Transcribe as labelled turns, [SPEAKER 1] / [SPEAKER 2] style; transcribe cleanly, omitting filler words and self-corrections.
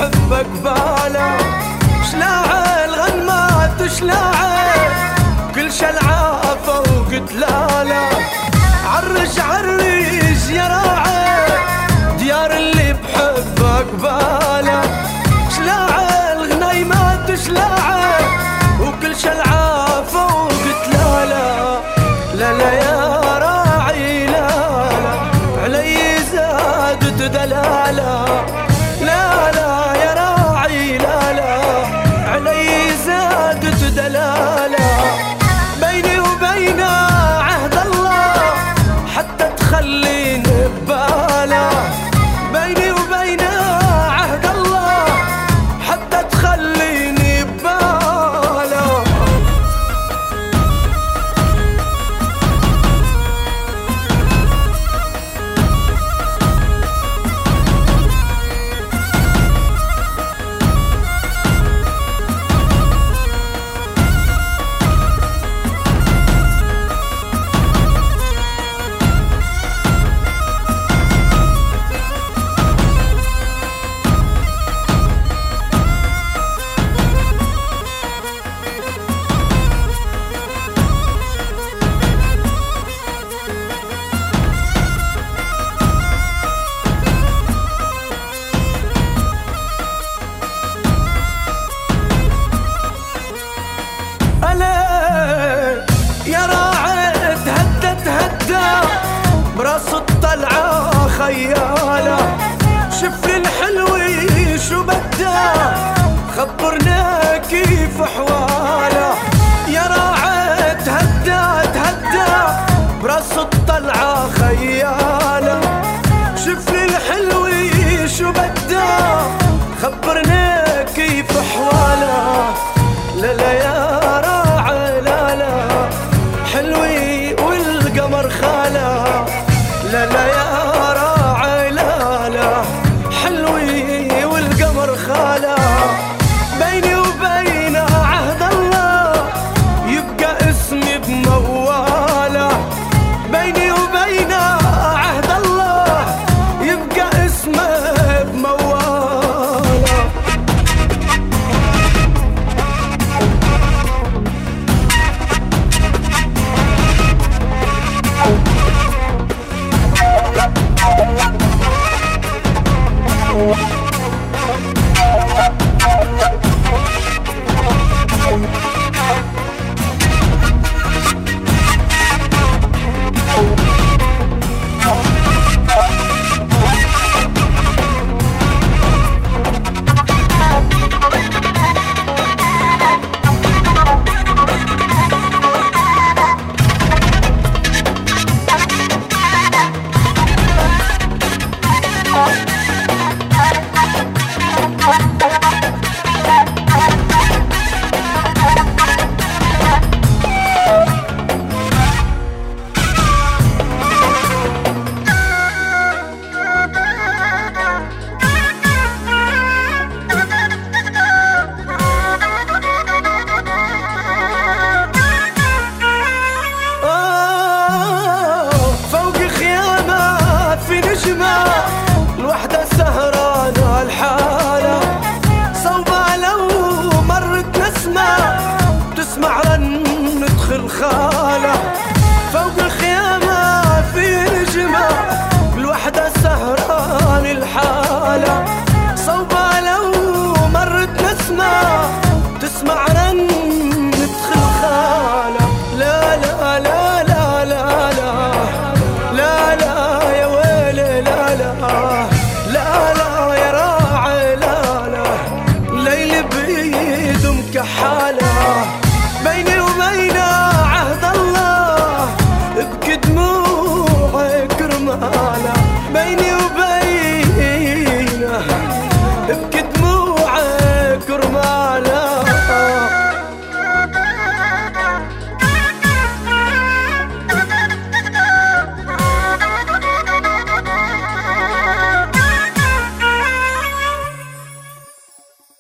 [SPEAKER 1] بحبك بالا، شلاعة الغنمات شلاعة كل شلعة فوق تلالة، عرج عرج يا راعي ديار اللي بحبك بالا، شلاعة الغنيمات شلاعة وكل شلعة فوق تلالة. لا لا يا راعي لا لا علي زادت دلالة، لا لا يا راعي لا لا علي زادت دلالة، بيني وبين عهد الله حتى تخليني ببالة، بيني وبين عهد الله حتى تخليني ببالة. يا راعي تهدى تهدى براس الطلعة خيالة، شوف لي الحلوة شو بدها خبرنا كيف حواله، يا راعي تهدى تهدى براس الطلعة خيالة، شوف لي الحلوة شو بدها خبرنا كيف حواله. لا لا يا راعي لا لا حلوي والقمر خاله، لا لا يا راعي لا لا حلوي والقمر خاله، بيني وبين عهد الله يبقى اسمي بمواله، بيني وبين عهد الله يبقى اسمي بمواله. الوحدة سهرانة الحالة صوبة لو مرت نسمة تسمع رنة خلخالة، فوق الخيامة في نجمة الوحدة سهران الحالة صوبة لو مرت نسمة تسمع رنة